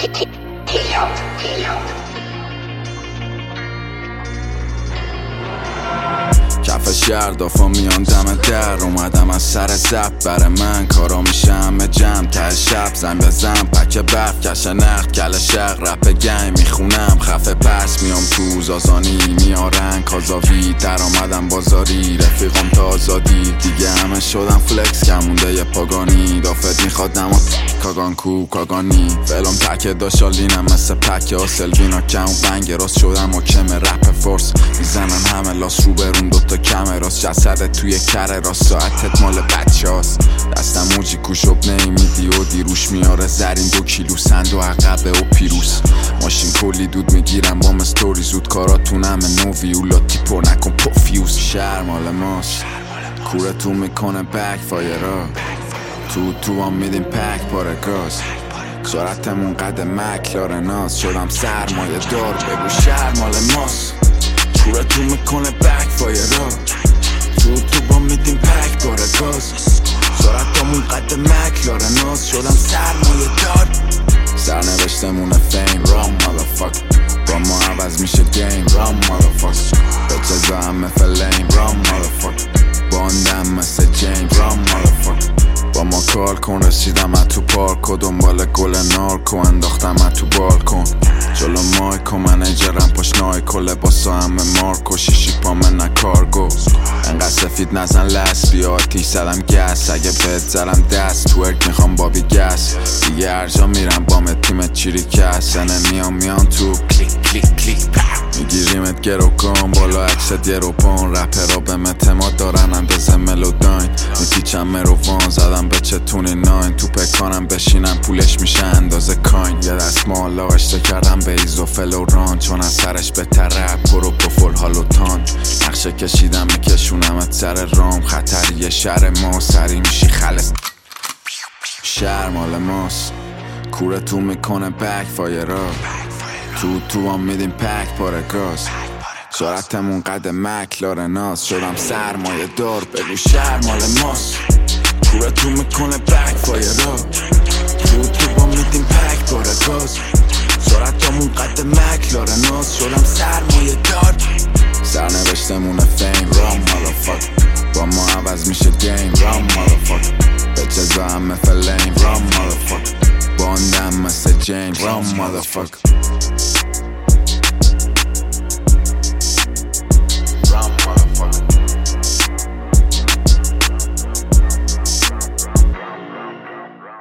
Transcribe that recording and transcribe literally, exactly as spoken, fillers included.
کف شهر دافا میان دم در اومدم از سر زب بر من کارا میشه همه جمع ته شب زن بزن پک برف کش نخت کل شق رپ گنگ میخونم خفه پس میام تو زازانی میارن کازاوی در آمدم بازاری رفیقم تا آزادی دیگه همه شدم فلکس کمونده یه پاگانی دافت میخواد نما کاگان کو کاگانی فلم تکه داشالینم مثل پکه آسل بینا کم و بنگ راست شدم و کم رپ فورس میزنن همه لاس رو برون دوتا کمراست جسدت توی کره راست ساعتت مال بچه هاست دستم موجی کوشب نمیدی و دیروش میاره زرین دو کیلو سند و عقبه و پیروس ماشین کلی دود میگیرم با مستوری زود کاراتونم نووی و لاتی پر نکن پوفیوز شهر مال ماست کوره تو میکنه بک فایرا تو تو هم میدیم پک پاره گاز سرعتمون قد مکلارناز شدم سرمایه دار بگو شهر مال ماست کوره تو میکنه بک فایرا تو تو با میدیم پک پاره گاز سرعتمون قد مکلارناز شدم سرمایه دار سرنوشتمونه فیم رام مالافاک با ما عوض میشه گیم رام مالافاک به جزا همه فلیم رام مالافاک باندم مثل جیم رام مالافاک با ما کار کن رسیدم از تو پارک و دنبال گل نارکو انداختم از تو بالکن جلو مایکو منیجرم پشنای کله باسا همه مارکو شیشی پامه نکارگو انقدر سفید نزن لس بیا آتیش زدم گس اگه بهت زدم دست تورک میخوام بابی گس دیگه هر جا میرم با تیم چیری کس نمیام میان تو کلیک کلیک کلیک میگیریمت گرو کن بالا عکست یه رو پون رپرا به اعتماد دارن اندازه ملوداین میپیچم مروان زدم به چتونی ناین تو پکانم بشینم پولش میشه اندازه کاین یه دست مالا اشته کردم به ایزوفل و ران چون از سرش به طرف پرو پفل هالوتان نقشه کشیدم میکشونمت سر رام خطریه شهر ما سری میشی خلص شهر مال ماست کوره تو میکنه بک فایرا تو تو هم میدیم پک پاره گاز سرعتمون قد مکلارناز شدم سرمایه دار بگو شهر مال ماست کوره تو میکنه بک فایرا تو تو با میدیم پک پاره گاز سرعتمون قد مکلارناز شدم سرمایه دار سرنوشتمونه فیم رام مالافاک با ما عوض میشه گیم رام مالافاک به جزا همه فلیم رام مالافاک باندم مثل جیم رام مالافاک